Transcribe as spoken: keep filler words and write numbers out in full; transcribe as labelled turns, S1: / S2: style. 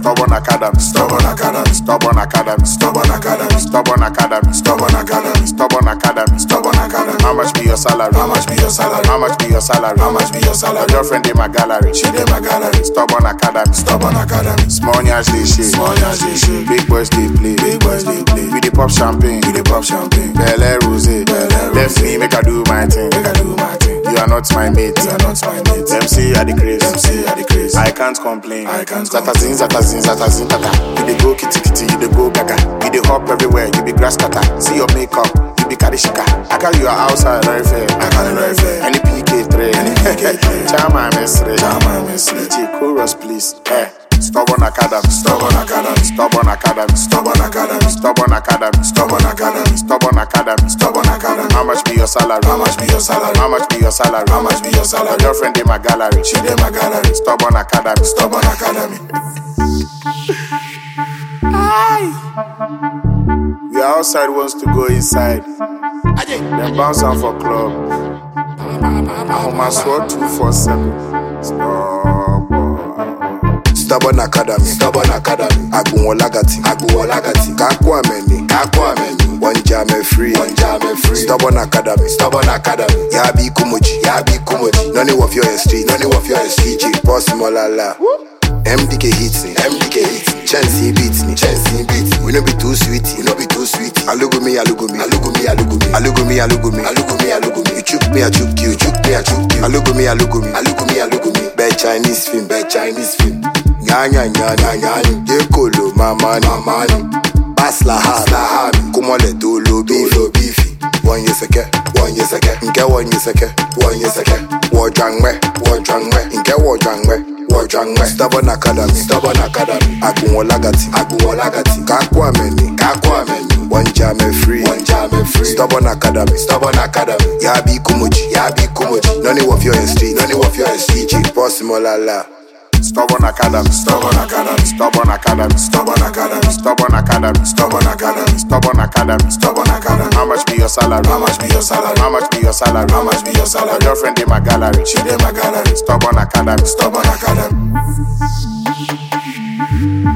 S1: Stubborn Academy, Stubborn Academy, Stubborn Academy, Stubborn Academy, Stubborn Academy, Stubborn Academy, Stubborn Academy, Stubborn Academy. How much be your salary? How much be your salary? How much be your salary? How much be your salary? Your girlfriend in my gallery, she in my gallery. Stubborn Academy, Stubborn Academy. Small nyash they shake, small nyash they shake. Big boys they play, big boys they play. We dey pop champagne, we dey pop champagne. Belle Rosé, left me make I do my thing, make I do my thing. You are not my mate, you are not my mate. Them say I the craze, them say I the craze. I can't complain, I can't complain. Zatazin, zatazin, zatazin, tata. You dey go kitty kitty, you dey go gaga. You dey hop everywhere, you be grass cutter. See your makeup, you be karishika. I call you outside, very fair. I call you very fair. Any P K three, any P K three. Chama mesre, chama mesre. D J chorus please. Eh. Stubborn Academy, Stubborn Academy, Stubborn Academy, Stubborn Academy, Stubborn Academy, Stubborn Academy, Stubborn Academy, Stubborn Academy. How much be your salary? How much be your salary? How much be your salary? How much be your salary? Your girlfriend in my gallery, she in my gallery. Stubborn Academy, Stubborn Academy. Aye. We are outside, wants to go inside. Then bounce on for club. I'm my sword two four seven. Stubborn.
S2: Stubborn Academy, Stubborn Academy. Agbonwolagati, Agbonwolagati. Kakwa meni, Kakwa meni. One jam free, one jam free. Stubborn Academy, Stubborn Academy. Yabi kumoji, Yabi kumoji. None of your street, none of your street. Boss molala. M D K hits me, M D K hits me. Chance beats me, Chance beats me. We no be too sweet, we no be too sweet. Alugo me, alugo me, alugo me, alugo me, alugo me, alugo me, alugo me, alugo me. You choke me, I choke you, choke me, I choke you. Alugo me, alugo me, alugo me, alugo me. Bad Chinese film, bad Chinese film. Nya nya nya nya nya. Yekolo mama mama. Basla ha la ha. Kumole dolo beefy beefy. One year seke, one year seke. Nke one year seke, one year seke. Wo jangwe, wo jangwe. Nke wo jangwe. Stubborn Academy, Stubborn Academy. Agbonwolagati, Agbonwolagati. Kakwa meni, Kakwa meni. One jam free, one jam free. Stubborn Academy, Stubborn Academy. Yabi kumoji, Yabi kumoji. None of your street, none of your street. Boss molala.
S1: Stubborn Academy, Stubborn Academy, Stubborn Academy, Stubborn Academy, Stubborn Academy, Stubborn Academy, Stubborn Academy, Stubborn Academy. How much be your salary? How much be your salary? How much be your salary? How much be your salary? Your girlfriend in my gallery, she in my gallery. Stubborn Academy, Stubborn Academy.